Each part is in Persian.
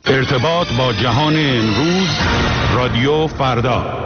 ارتباط با جهان امروز، رادیو فردا.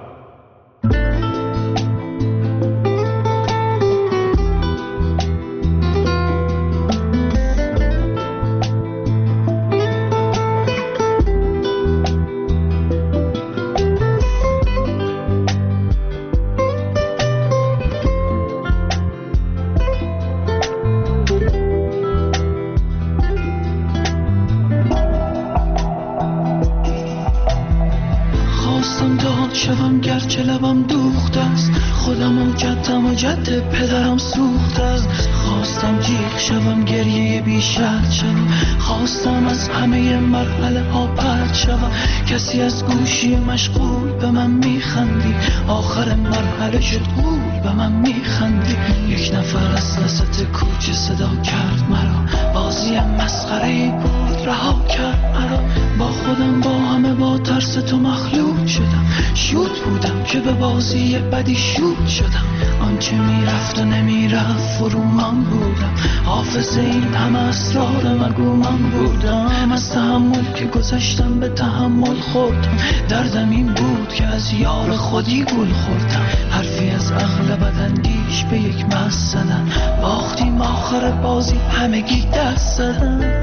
شوم گرچه لبم دوخته است، خودم و جدم و جد پدرم سوخته است. خواستم جیغ شوم، گریه بی شرط شوم، خواستم از همه مرحله ها پرت شوم. کسی از گوشی مشغول به من میخندی، آخر مرحله شد غول به من میخندی. یک نفر از وسط کوچه صدا کرد مرا، بازی مسخره‌ای بود رها کرد مرا. با خودم با همه با ترس تو مخلوط شدم، شوت بودم که به بازی بدی شوت شدم. آنچه میرفت و نمیرفت فرو من بودم، حافظ این همه اسرار مگو من بودم. از تحمل که گذشتم به تحمل خوردم، دردم این بود که از یار خودی گل خوردم. حرفی از عقل بداندیش به یک مست زدن، باختیم آخر بازی همگی دست زدن.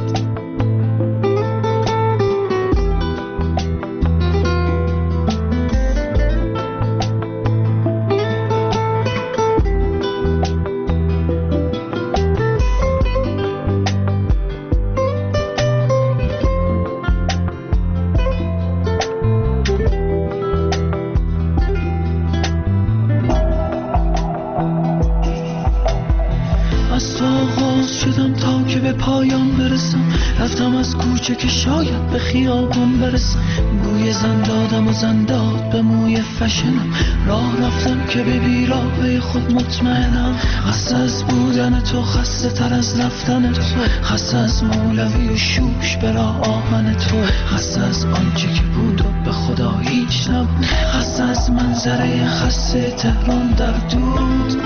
رفتم از کوچه که شاید به خیابان برسم، بوی زن دادم و زن داد به موی فشنم. راه رفتم که به بیراهه خود مطمئنم، خسته از بودن تو، خسته تر از رفتن تو، خسته از مولوی و شوش به راه آهن تو، خسته از آنچه که بود و به خدا هیچ نبود، خسته از منظره خسته تهران در دود.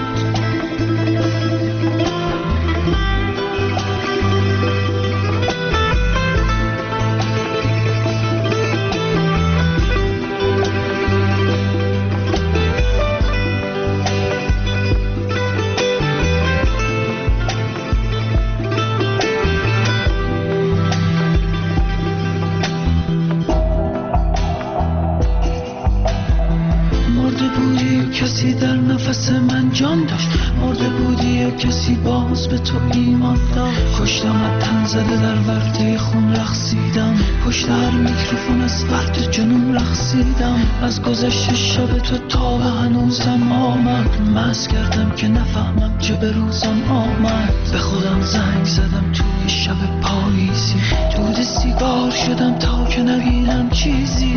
کسی در نفس من جان داشت، مرده بودی و کسی باز به تو ایمان داشت. کشتم از تن زده در ورطه خون رقصیدم، پشت هر میکروفون از فرد جنون رقصیدم. از گذشت شب تو تا به هنوزم آمد، مست کردم که نفهمم چه به روزم آمد. به خودم زنگ زدم توی شب پاییزی، دود سیگار شدم تا که نبینم چیزی.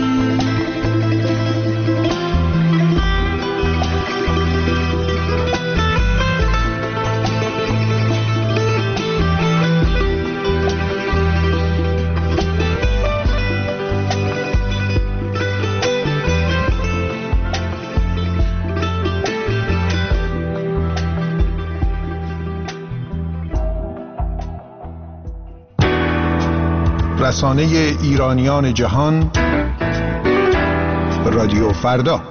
رسانه ایرانیان جهان، رادیو فردا.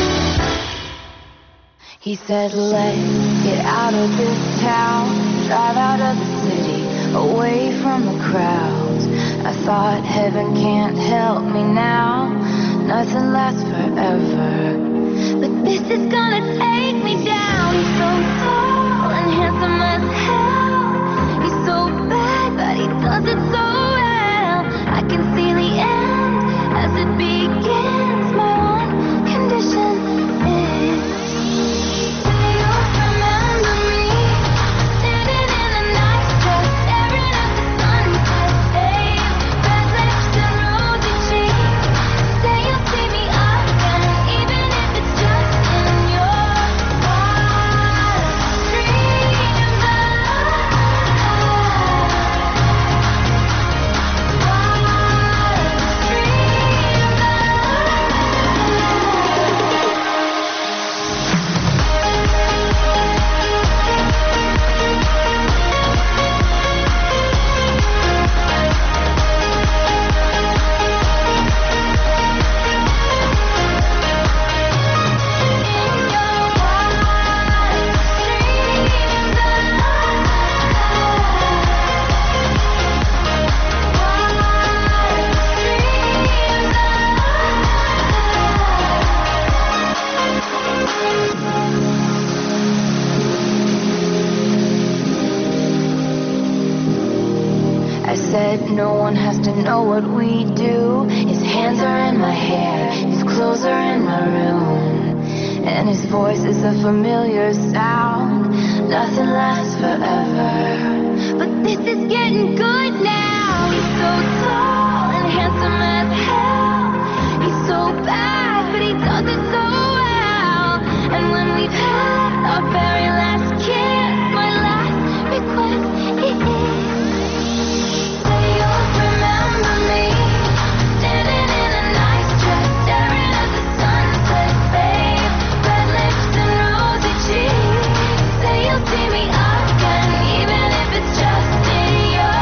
He said, let's get out of this town, drive out of the city, away from the crowds. I thought heaven can't help me now, nothing lasts forever, but this is gonna take me down. He's so tall and handsome as hell, he's so bad but he does it so well. I can see the end as it begins, my one condition is I said no one has to know what we do. His hands are in my hair, his clothes are in my room, and his voice is a familiar sound. Nothing lasts forever, but this is getting good now. He's so tall and handsome as hell. He's so bad, but he does it so well. And when we've had our very last kiss, my last request is, say you'll remember me, standing in a nice dress, staring at the sunset, babe, red lips and rosy cheeks. Say you'll see me again, even if it's just in your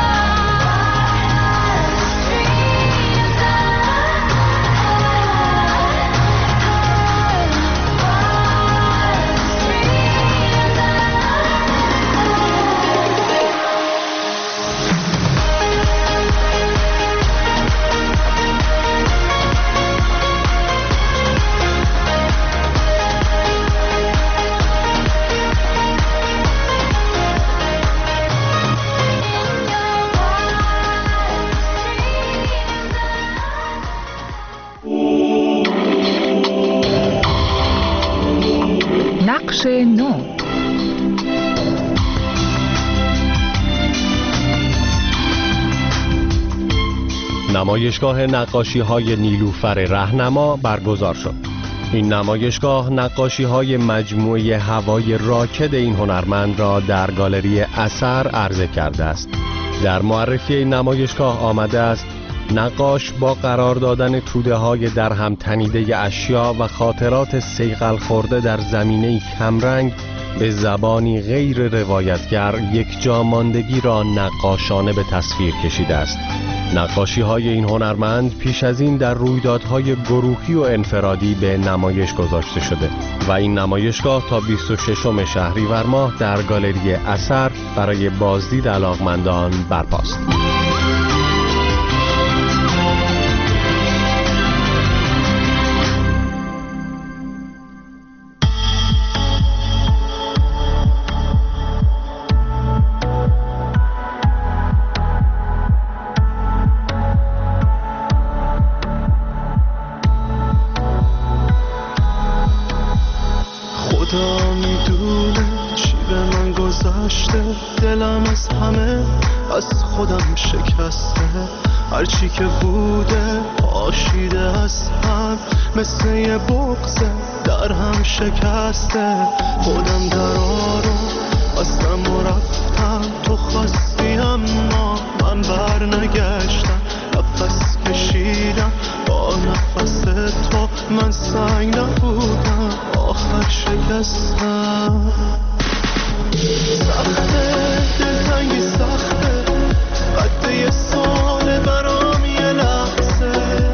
نقش نو. نمایشگاه نقاشی‌های نیلوفر رهنما برگزار شد. این نمایشگاه نقاشی‌های مجموعه هوای راکد این هنرمند را در گالری اثر عرضه کرده است. در معرفی این نمایشگاه آمده است نقاش با قرار دادن توده‌های در هم تنیده اشیا و خاطرات صیقل خورده در زمینه کمرنگ به زبانی غیر روایتگر یک جاماندگی را نقاشانه به تصویر کشیده است. نقاشی‌های این هنرمند پیش از این در رویدادهای گروهی و انفرادی به نمایش گذاشته شده و این نمایشگاه تا 26 شهریور ماه در گالری اثر برای بازدید علاقمندان برپاست. دلم از همه از خودم شکسته، هرچی که بوده پاشیده از هم، مثل یه بغض در هم شکسته. خودم درارو بستم و رفتم، تو خواستی اما من بر نگشتم. نفس کشیدم با نفس تو، من سنگ نبودم آخر شکستم. سخته دلتنگی سخته، قد یه ساله برام یه لحظه.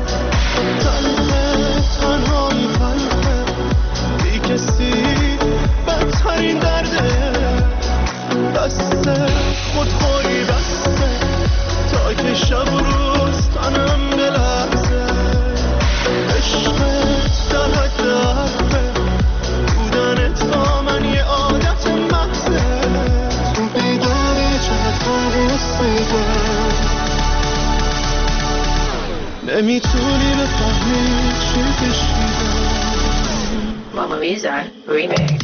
تلخه تنهایی تلخه، بی کسی بدترین درده. بسته خودخوری بسته، تا که شب روز تنم بلرزه. عشقت در حد حرفه، بودنت با من یه عادت محضه. تو بیداری چقدر بسیده، نمیتونی بفهمی چی کشیده. Mama Lisa Remix.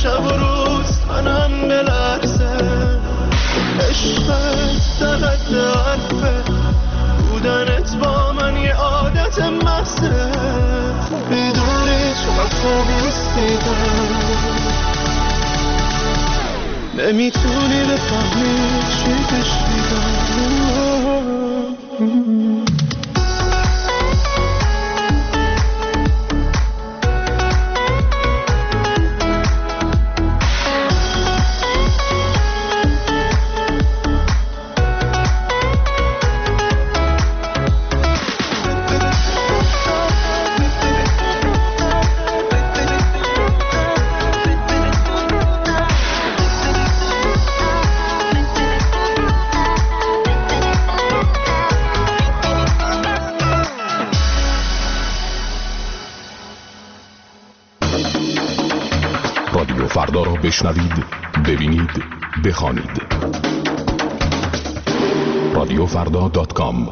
شب و روز تنم بلرزه، عشقت در حد حرفه، بودنت با من یه عادت محضه، میدونی چقدر خوب ایستیدم، نمیتونی بفهمی چی کشیدم. رادیو فردا را بشنوید، ببینید، بخوانید. radiofrda.com.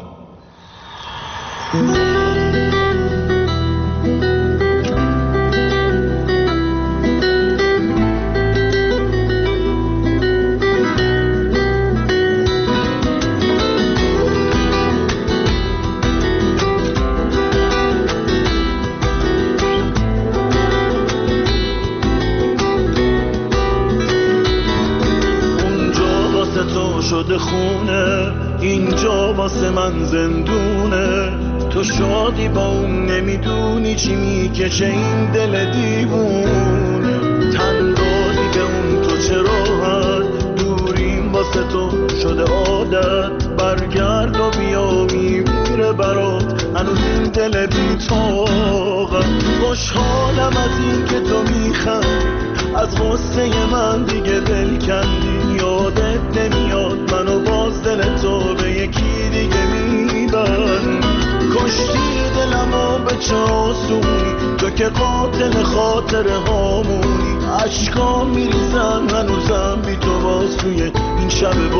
شده خونه، اینجا واسه من زندونه، تو شادی با اون نمیدونی چی میکشه این دل دیوونه، تن دادی به اون تو چه راحت، دوریم واسه تو شده عادت، برگرد و بیا میمیره برات هنوز این دل بی طاقت، خوشحالم از این که تو میخندی، از غصه من دیگه دل کندی، یادت نمیاد منو باز دل تو به یکی دیگه میبند، کشتی دلمو به چه آسونی، تو که قاتل خاطره هامونی، عشقا میریزن هنوزم بی تو باز توی این شب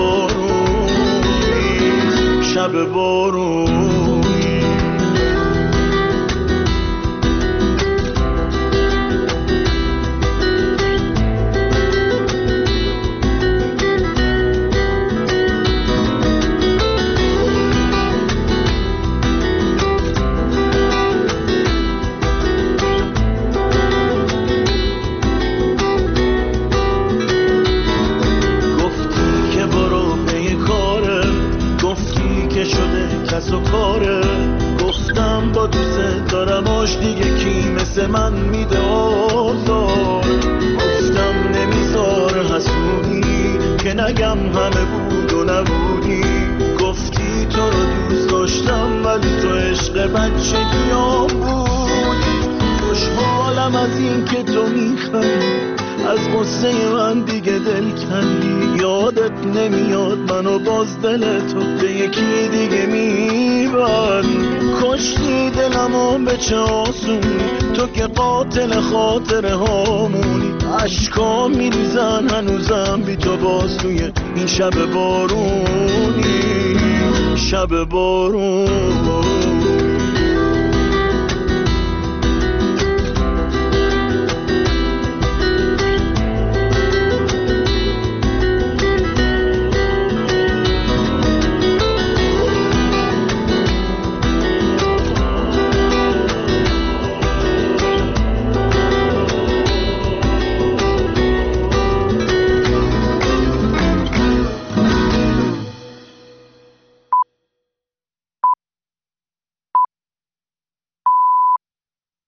بارونی، شب بارونی. گفتم با دوست دارم آش دیگه کی مثل من میده آزار، گفتم نمیذار حسودی که نگم همه بود و نبودی، گفتی تو رو دوست داشتم ولی تو عشق بچگیام بودی، خوشحالم از این که تو میخندی، از غصه من دیگه دل کندی، یادت نمیاد منو باز دل تو به یکی دیگه میبند، کشتی دلمو به چه آسونی، تو که قاتل خاطره هامونی، عشقا میریزن هنوزم بی تو باز توی این شب بارونی، شب بارونی.